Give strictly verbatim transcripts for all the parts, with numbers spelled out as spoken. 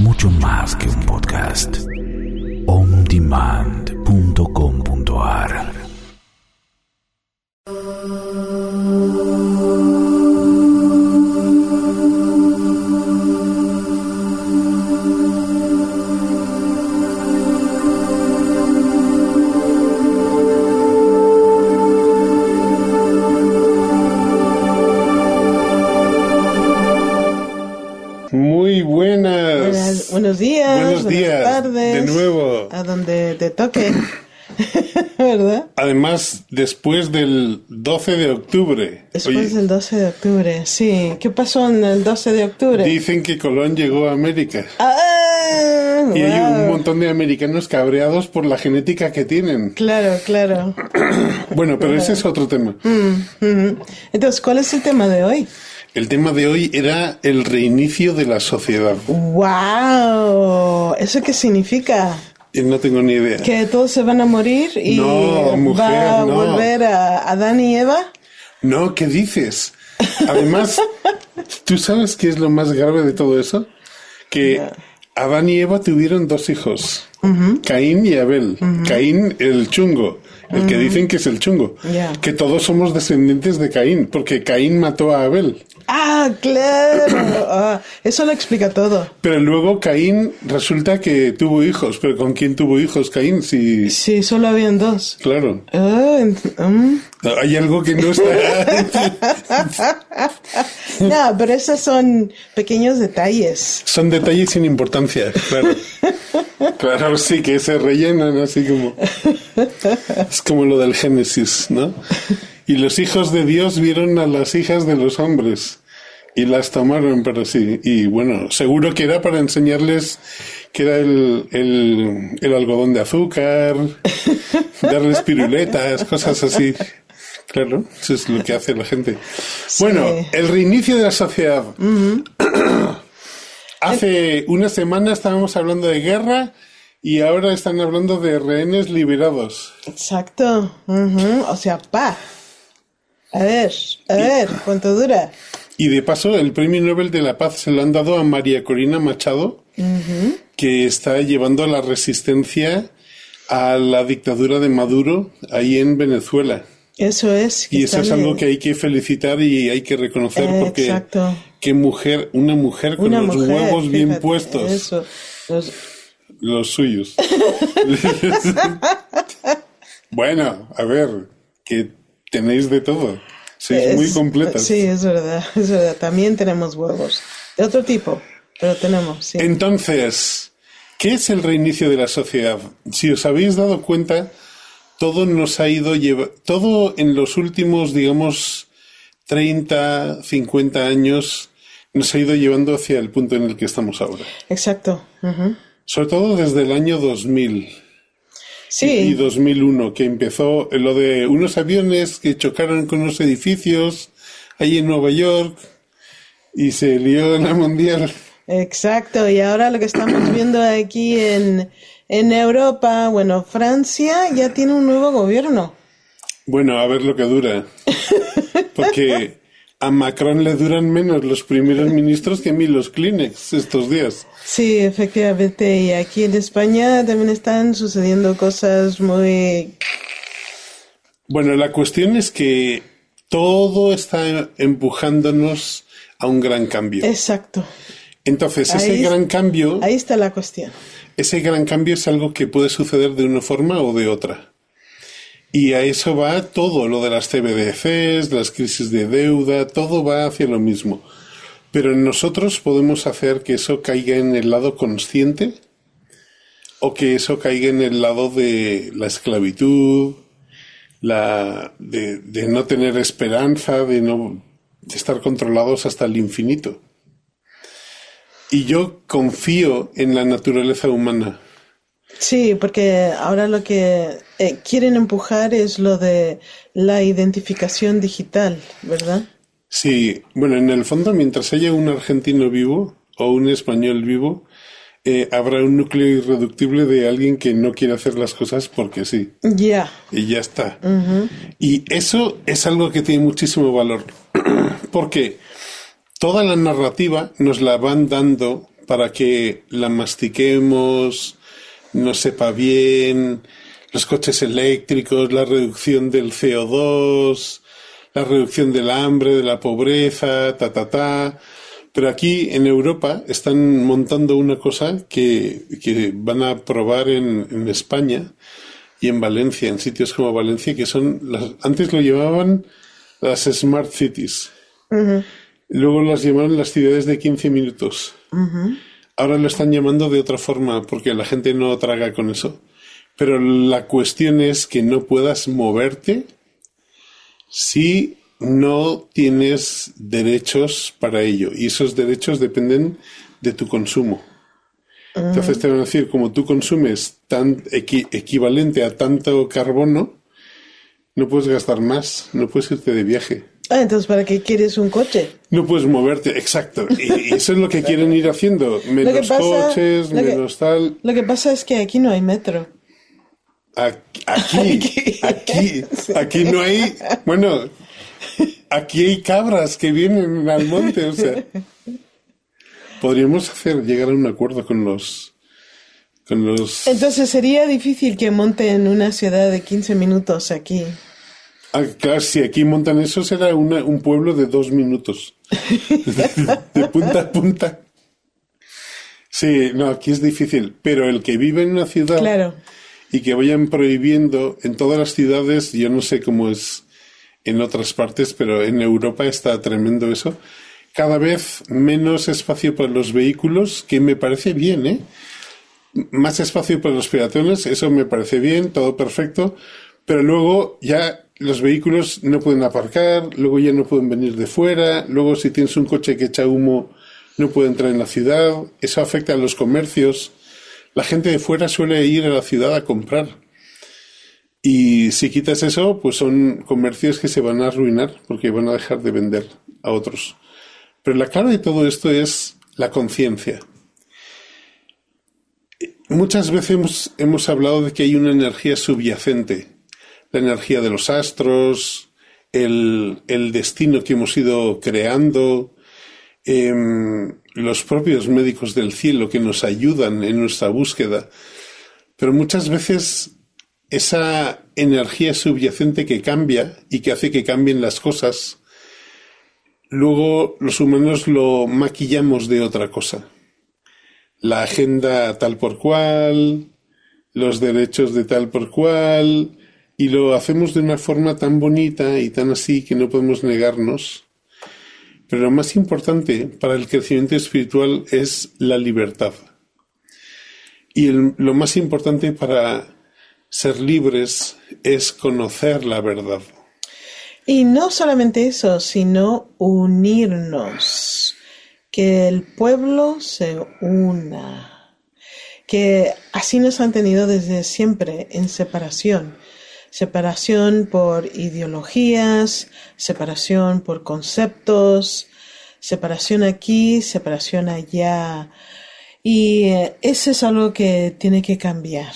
mucho más que un podcast. on demand punto com punto a r Muy buenas. Buenas, buenos días. Buenos días. Buenas tardes. De nuevo. A donde te toque. ¿Verdad? Además, después del doce de octubre. Después Oye, del doce de octubre, sí. ¿Qué pasó en el doce de octubre? dicen que Colón llegó a América. ¡Ah! Y hay un Wow. montón de americanos cabreados por la genética que tienen. Claro, claro. Bueno, pero ese es otro tema. Mm, mm. Entonces, ¿cuál es el tema de hoy? El tema de hoy era el reinicio de la sociedad. ¡Wow! ¿Eso qué significa? Eh, No tengo ni idea. ¿Que todos se van a morir y No, mujer, va a no. volver a Adán y Eva? No, ¿qué dices? Además, ¿tú sabes qué es lo más grave de todo eso? Que Ya. Adán y Eva tuvieron dos hijos, Ujú. Caín y Abel. Caín, el chungo, el que dicen que es el chungo. Ya. Que todos somos descendientes de Caín, porque Caín mató a Abel. Ah, claro. Ah, eso lo explica todo. Pero luego Caín resulta que tuvo hijos. ¿Pero con quién tuvo hijos Caín? Sí, Sí, solo habían dos. claro. Ah, ent- mm. Hay algo que no está... No, pero esos son pequeños detalles. Son detalles sin importancia, claro. Claro, sí, que se rellenan así como... Es como lo del Génesis, ¿no? Y los hijos de Dios vieron a las hijas de los hombres y las tomaron para sí. Y bueno, seguro que era para enseñarles que era el, el, el algodón de azúcar, darles piruletas, cosas así. Claro, eso es lo que hace la gente. Sí. Bueno, el reinicio de la sociedad. Hace una semana estábamos hablando de guerra y ahora están hablando de rehenes liberados. Exacto. Ujú. O sea, pa. A ver, a ver, ¿cuánto dura? Y de paso, el Premio Nobel de la Paz se lo han dado a María Corina Machado, que está llevando la resistencia a la dictadura de Maduro ahí en Venezuela. Eso es. que Y eso es están- algo que hay que felicitar y hay que reconocer Eh, porque exacto. qué mujer, una mujer con Una los mujer, huevos bien fíjate, puestos, Eso. Los- los suyos. Bueno, a ver, que tenéis de todo. Sois es- muy completas. Sí, es verdad, es verdad. También tenemos huevos. De otro tipo, pero tenemos, sí. Entonces, ¿qué es el reinicio de la sociedad? Si os habéis dado cuenta, todo nos ha ido lleva- todo en los últimos, digamos, treinta, cincuenta años nos ha ido llevando hacia el punto en el que estamos ahora. Exacto. Ujú. Sobre todo desde el año dos mil Sí. y dos mil uno, que empezó lo de unos aviones que chocaron con unos edificios ahí en Nueva York y se lió la mundial. Exacto, y ahora lo que estamos viendo aquí en, en Europa, bueno, Francia ya tiene un nuevo gobierno. Bueno, a ver lo que dura. Porque a Macron le duran menos los primeros ministros que a mí los Kleenex estos días. Sí, efectivamente, y aquí en España también están sucediendo cosas muy... Bueno, la cuestión es que todo está empujándonos a un gran cambio. Exacto, Entonces, ese Ahí- gran cambio, ahí está la cuestión. ese gran cambio es algo que puede suceder de una forma o de otra. Y a eso va todo, lo de las C B D Cs, las crisis de deuda, todo va hacia lo mismo. Pero nosotros podemos hacer que eso caiga en el lado consciente o que eso caiga en el lado de la esclavitud, la de, de no tener esperanza, de no de estar controlados hasta el infinito. Y yo confío en la naturaleza humana. Sí, porque ahora lo que eh, quieren empujar es lo de la identificación digital, ¿verdad? Sí, bueno, en el fondo, mientras haya un argentino vivo o un español vivo, eh, habrá un núcleo irreductible de alguien que no quiere hacer las cosas porque sí. Ya. Y ya está. Y eso es algo que tiene muchísimo valor. Porque toda la narrativa nos la van dando para que la mastiquemos, nos sepa bien, los coches eléctricos, la reducción del C O dos, la reducción del hambre, de la pobreza, ta, ta, ta. Pero aquí en Europa están montando una cosa que, que van a probar en, en España y en Valencia, en sitios como Valencia, que son las, antes lo llamaban las Smart Cities. Uh-huh. Luego las llamaron las ciudades de quince minutos. Uh-huh. Ahora lo están llamando de otra forma porque la gente no traga con eso. Pero la cuestión es que no puedas moverte si no tienes derechos para ello. Y esos derechos dependen de tu consumo. Uh-huh. Entonces te van a decir, como tú consumes tan equi- equivalente a tanto carbono, no puedes gastar más, no puedes irte de viaje. Ah, entonces ¿para qué quieres un coche? No puedes moverte, exacto. Y, y eso es lo que quieren ir haciendo. Menos pasa, coches, menos que, tal. Lo que pasa es que aquí no hay metro. Aquí, aquí, aquí no hay, bueno, aquí hay cabras que vienen al monte, o sea, podríamos hacer, llegar a un acuerdo con los, con los... Entonces sería difícil que monten una ciudad de quince minutos aquí. Ah, claro, si aquí montan eso será una, un pueblo de dos minutos, de, de punta a punta. Sí, no, aquí es difícil, pero el que vive en una ciudad... Claro. Y que vayan prohibiendo en todas las ciudades, yo no sé cómo es en otras partes, pero en Europa está tremendo eso. Cada vez menos espacio para los vehículos, que me parece bien, ¿eh? Más espacio para los peatones, eso me parece bien, todo perfecto. Pero luego ya los vehículos no pueden aparcar, luego ya no pueden venir de fuera, luego si tienes un coche que echa humo no puede entrar en la ciudad, eso afecta a los comercios. La gente de fuera suele ir a la ciudad a comprar. Y si quitas eso, pues son comercios que se van a arruinar porque van a dejar de vender a otros. Pero la clave de todo esto es la conciencia. Muchas veces hemos, hemos hablado de que hay una energía subyacente. La energía de los astros, el, el destino que hemos ido creando, eh, los propios médicos del cielo que nos ayudan en nuestra búsqueda. Pero muchas veces esa energía subyacente que cambia y que hace que cambien las cosas, luego los humanos lo maquillamos de otra cosa. La agenda tal por cual, los derechos de tal por cual, y lo hacemos de una forma tan bonita y tan así que no podemos negarnos. Pero lo más importante para el crecimiento espiritual es la libertad. Y el, lo más importante para ser libres es conocer la verdad. Y no solamente eso, sino unirnos. Que el pueblo se una. Que así nos han tenido desde siempre en separación. Separación por ideologías, separación por conceptos, separación aquí, separación allá. Y eso es algo que tiene que cambiar.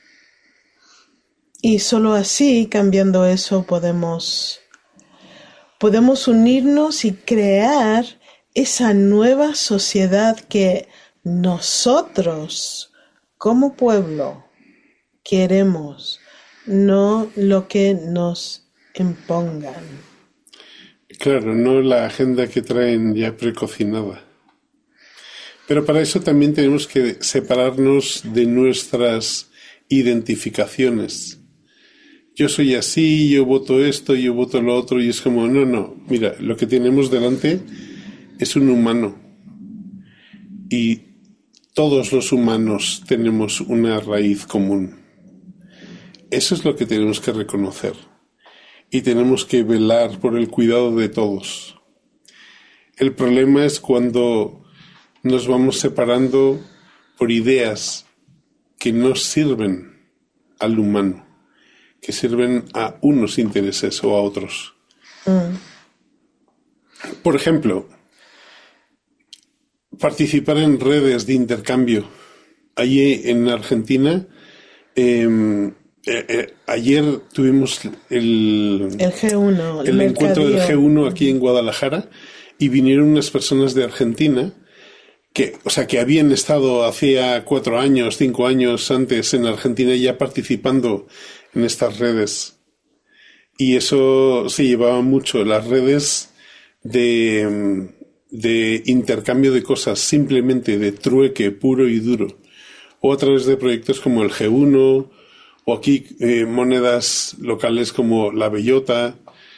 Y solo así, cambiando eso, podemos, podemos unirnos y crear esa nueva sociedad que nosotros, como pueblo, queremos. No lo que nos impongan. Claro, no la agenda que traen ya precocinada. Pero para eso también tenemos que separarnos de nuestras identificaciones. Yo soy así, yo voto esto, yo voto lo otro, y es como, no, no, mira, lo que tenemos delante es un humano. Y todos los humanos tenemos una raíz común. Eso es lo que tenemos que reconocer. Y tenemos que velar por el cuidado de todos. El problema es cuando nos vamos separando por ideas que no sirven al humano, que sirven a unos intereses o a otros. Mm. Por ejemplo, participar en redes de intercambio. Allí en Argentina, eh, Eh, eh, ayer tuvimos el, el G uno, el, el encuentro del G uno aquí en Guadalajara y vinieron unas personas de Argentina que, o sea, que habían estado hacía cuatro años, cinco años antes en Argentina ya participando en estas redes. Y eso se llevaba mucho, las redes de, de intercambio de cosas, simplemente de trueque puro y duro. O a través de proyectos como el G uno, o aquí eh, monedas locales como la bellota.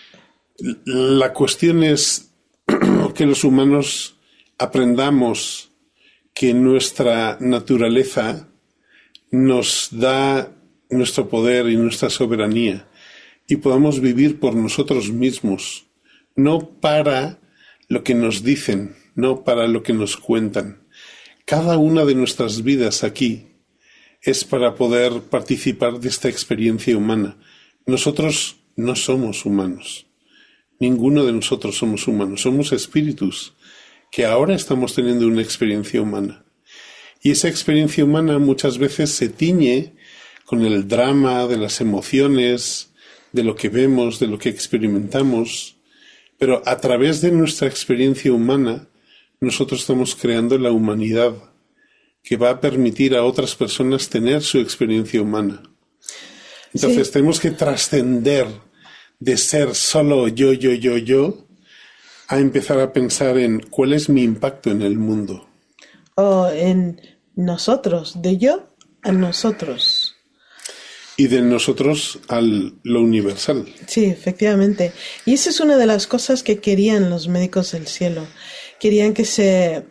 La cuestión es que los humanos aprendamos que nuestra naturaleza nos da nuestro poder y nuestra soberanía y podamos vivir por nosotros mismos, no para lo que nos dicen, no para lo que nos cuentan. Cada una de nuestras vidas aquí es para poder participar de esta experiencia humana. Nosotros no somos humanos. Ninguno de nosotros somos humanos. Somos espíritus que ahora estamos teniendo una experiencia humana. Y esa experiencia humana muchas veces se tiñe con el drama de las emociones, de lo que vemos, de lo que experimentamos. Pero a través de nuestra experiencia humana, nosotros estamos creando la humanidad que va a permitir a otras personas tener su experiencia humana. Entonces, sí, tenemos que trascender de ser solo yo, yo, yo, yo, a empezar a pensar en cuál es mi impacto en el mundo. O en nosotros, de yo a nosotros. Y de nosotros a lo universal. Sí, efectivamente. Y esa es una de las cosas que querían los médicos del cielo. Querían que se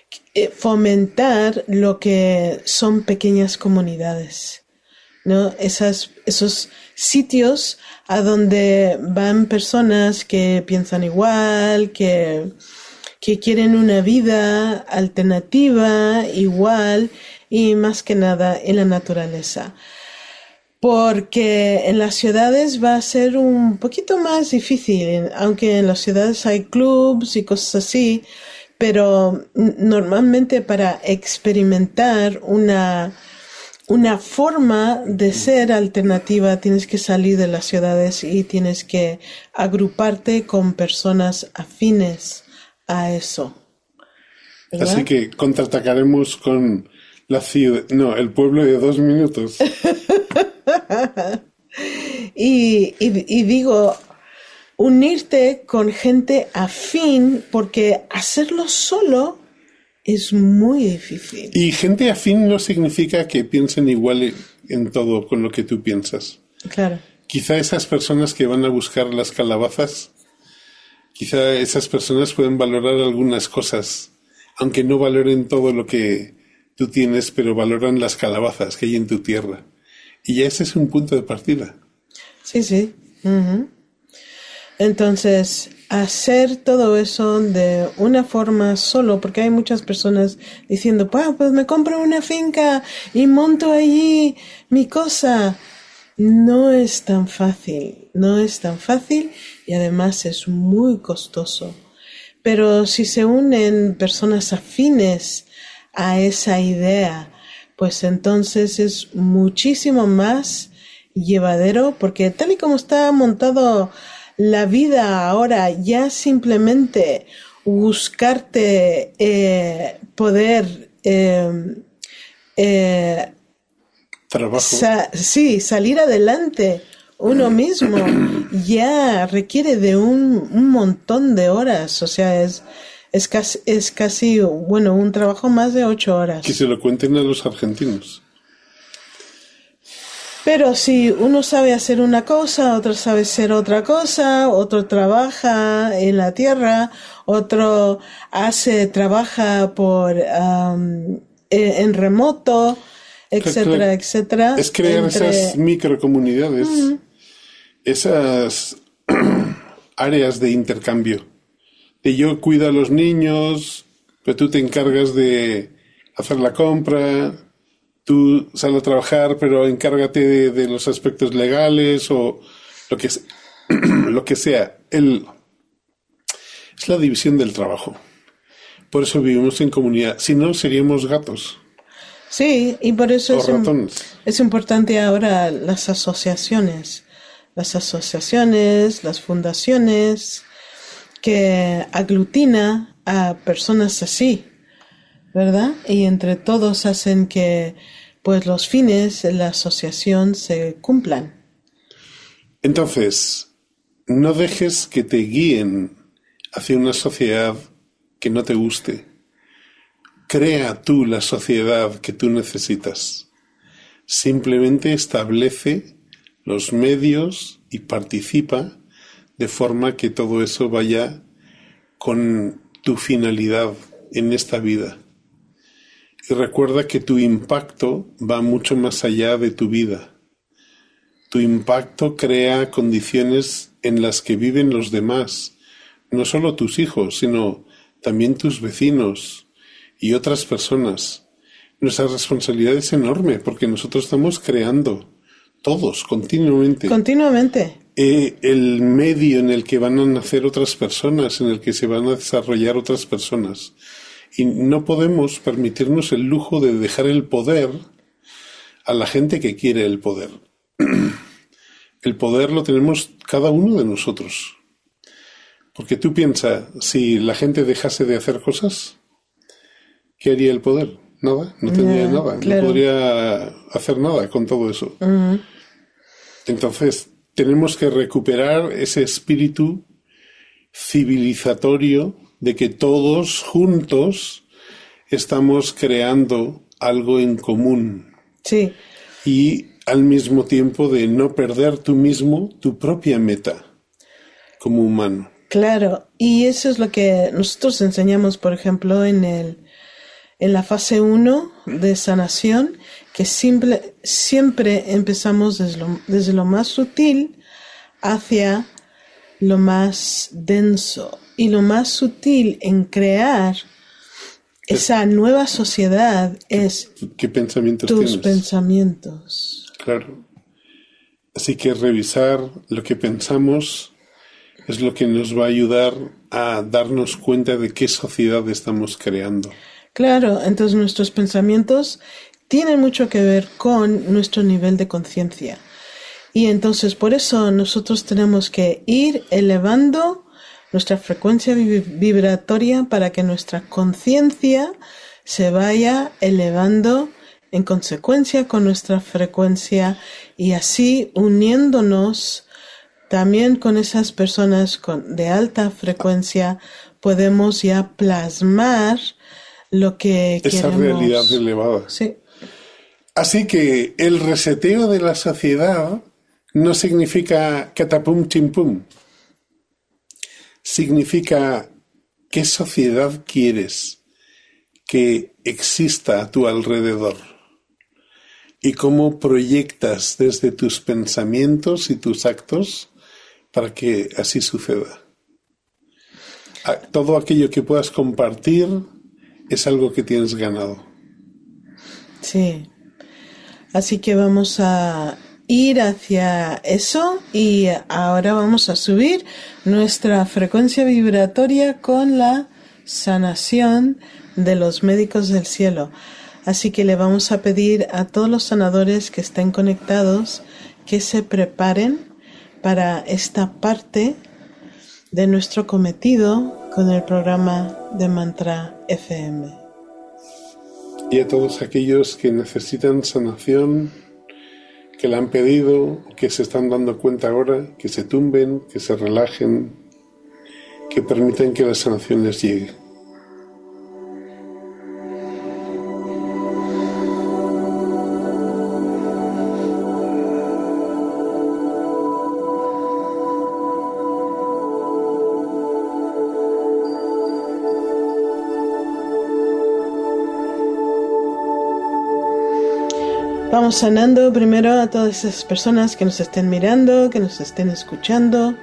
fomentar lo que son pequeñas comunidades, ¿no? Esas, esos sitios a donde van personas que piensan igual, que, que quieren una vida alternativa, igual, y más que nada en la naturaleza. Porque en las ciudades va a ser un poquito más difícil, aunque en las ciudades hay clubs y cosas así, pero normalmente para experimentar una, una forma de ser alternativa tienes que salir de las ciudades y tienes que agruparte con personas afines a eso, ¿verdad? Así que contraatacaremos con la ciudad, no, el pueblo de dos minutos. y, y, y digo, unirte con gente afín, porque hacerlo solo es muy difícil. Y gente afín no significa que piensen igual en todo con lo que tú piensas. Claro. Quizá esas personas que van a buscar las calabazas, quizá esas personas pueden valorar algunas cosas, aunque no valoren todo lo que tú tienes, pero valoran las calabazas que hay en tu tierra. Y ya ese es un punto de partida. Sí, sí. Uh-huh. Entonces, hacer todo eso de una forma solo, porque hay muchas personas diciendo, pues, pues me compro una finca y monto allí mi cosa. No es tan fácil, no es tan fácil y además es muy costoso. Pero si se unen personas afines a esa idea, pues entonces es muchísimo más llevadero, porque tal y como está montado la vida ahora, ya simplemente buscarte eh, poder eh, eh, trabajo. Sa- sí, salir adelante uno mismo ya requiere de un, un montón de horas, o sea, es es casi, es casi, bueno, un trabajo más de ocho horas. Que se lo cuenten a los argentinos. Pero si uno sabe hacer una cosa, otro sabe hacer otra cosa, otro trabaja en la tierra, otro hace, trabaja por um, en, en remoto, etcétera, cre- etcétera. Es crear entre... esas microcomunidades, uh-huh. esas áreas de intercambio. De yo cuido a los niños, pero tú te encargas de hacer la compra, tú sales a trabajar, pero encárgate de, de los aspectos legales o lo que, lo que sea. El, es la división del trabajo. Por eso vivimos en comunidad. Si no, seríamos gatos. Sí, y por eso es, ratones. es importante ahora las asociaciones. Las asociaciones, las fundaciones, que aglutina a personas así. ¿verdad? Y entre todos hacen que pues los fines de la asociación se cumplan. Entonces, no dejes que te guíen hacia una sociedad que no te guste. Crea tú la sociedad que tú necesitas. Simplemente establece los medios y participa de forma que todo eso vaya con tu finalidad en esta vida. Y recuerda que tu impacto va mucho más allá de tu vida. Tu impacto crea condiciones en las que viven los demás, no solo tus hijos, sino también tus vecinos y otras personas. Nuestra responsabilidad es enorme porque nosotros estamos creando, todos, continuamente. Continuamente. Eh, el medio en el que van a nacer otras personas, en el que se van a desarrollar otras personas. Y no podemos permitirnos el lujo de dejar el poder a la gente que quiere el poder. El poder lo tenemos cada uno de nosotros. Porque tú piensas, si la gente dejase de hacer cosas, ¿qué haría el poder? Nada, no tendría No, nada, claro. no podría hacer nada con todo eso. Uh-huh. Entonces, tenemos que recuperar ese espíritu civilizatorio de que todos juntos estamos creando algo en común. Sí. Y al mismo tiempo de no perder tú mismo tu propia meta como humano. Claro, y eso es lo que nosotros enseñamos, por ejemplo, en el en la fase uno de sanación, que simple, siempre empezamos desde lo, desde lo más sutil hacia lo más denso. Y lo más sutil en crear esa nueva sociedad es ¿Qué pensamientos tus tienes? pensamientos. Claro. Así que revisar lo que pensamos es lo que nos va a ayudar a darnos cuenta de qué sociedad estamos creando. Claro, entonces nuestros pensamientos tienen mucho que ver con nuestro nivel de conciencia. Y entonces por eso nosotros tenemos que ir elevando nuestra frecuencia vibratoria para que nuestra conciencia se vaya elevando en consecuencia con nuestra frecuencia y así uniéndonos también con esas personas con, de alta frecuencia podemos ya plasmar lo que Esa queremos. realidad elevada. Sí. Así que el reseteo de la sociedad no significa catapum chimpum. Significa qué sociedad quieres que exista a tu alrededor y cómo proyectas desde tus pensamientos y tus actos para que así suceda. Todo aquello que puedas compartir es algo que tienes ganado. Sí. Así que vamos a ir hacia eso y ahora vamos a subir nuestra frecuencia vibratoria con la sanación de los médicos del cielo. Así que le vamos a pedir a todos los sanadores que estén conectados que se preparen para esta parte de nuestro cometido con el programa de Mantra F M. Y a todos aquellos que necesitan sanación, que la han pedido, que se están dando cuenta ahora, que se tumben, que se relajen, que permitan que la sanación les llegue. Vamos sanando primero a todas esas personas que nos estén mirando, que nos estén escuchando.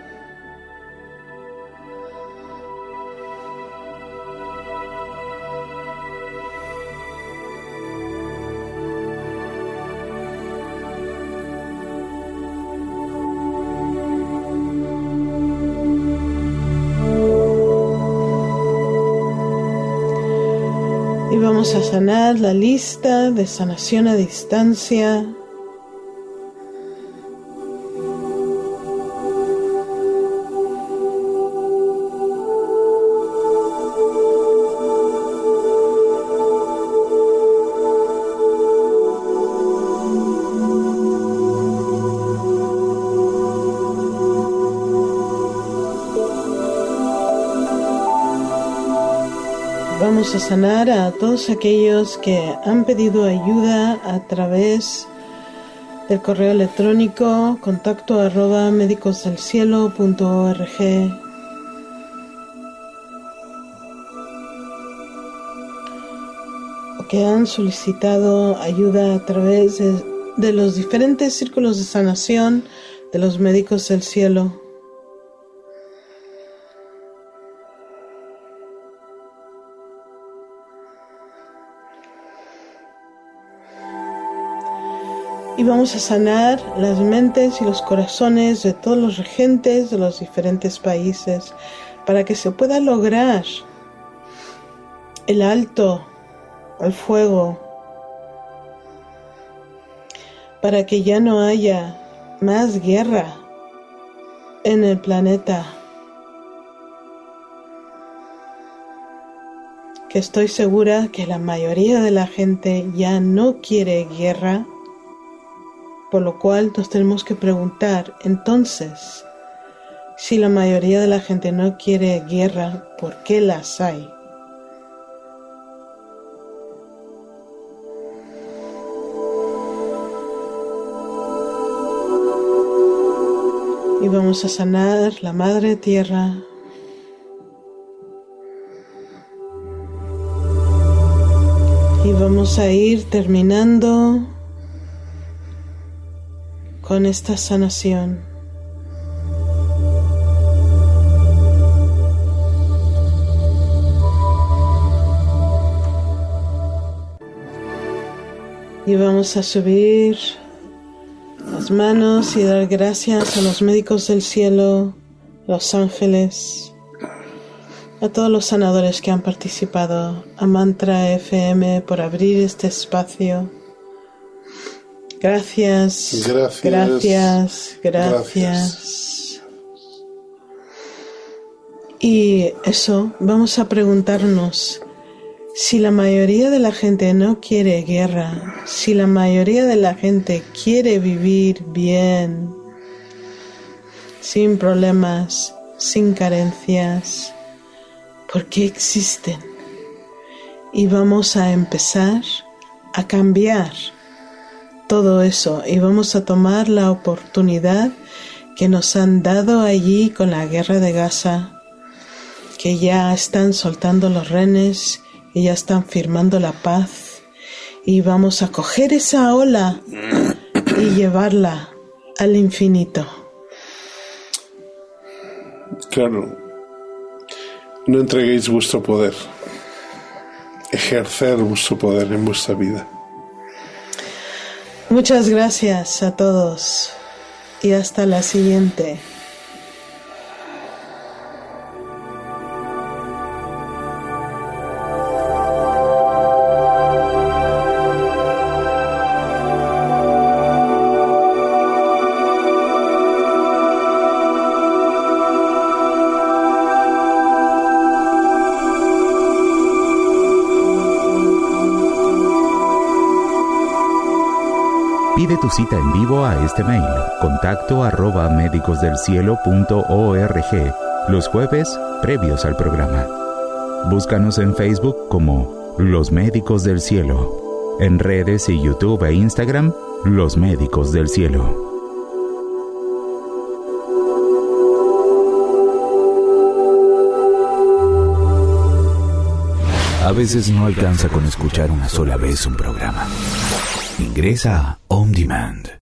Y vamos a sanar la lista de sanación a distancia. Vamos a sanar a todos aquellos que han pedido ayuda a través del correo electrónico contacto arroba médicosdelcielo punto org. O que han solicitado ayuda a través de, de los diferentes círculos de sanación de los médicos del cielo. Y vamos a sanar las mentes y los corazones de todos los regentes de los diferentes países para que se pueda lograr el alto al fuego, para que ya no haya más guerra en el planeta. Que estoy segura que la mayoría de la gente ya no quiere guerra. Por lo cual nos tenemos que preguntar, entonces, si la mayoría de la gente no quiere guerra, ¿por qué las hay? Y vamos a sanar la Madre Tierra. Y vamos a ir terminando con esta sanación. Y vamos a subir las manos y dar gracias a los médicos del cielo, los ángeles, a todos los sanadores que han participado, a Mantra F M por abrir este espacio. Gracias, gracias, gracias, gracias, gracias. Y eso, vamos a preguntarnos, si la mayoría de la gente no quiere guerra, si la mayoría de la gente quiere vivir bien, sin problemas, sin carencias, ¿por qué existen? Y vamos a empezar a cambiar todo eso y vamos a tomar la oportunidad que nos han dado allí con la guerra de Gaza, que ya están soltando los rehenes y ya están firmando la paz, y vamos a coger esa ola y llevarla al infinito. Claro, no entreguéis vuestro poder, ejercer vuestro poder en vuestra vida. Muchas gracias a todos y hasta la siguiente. Pide tu cita en vivo a este mail, contacto arroba médicosdelcielo punto org, los jueves previos al programa. Búscanos en Facebook como Los Médicos del Cielo, en redes y YouTube e Instagram, Los Médicos del Cielo. A veces no alcanza con escuchar una sola vez un programa. Ingresa a On Demand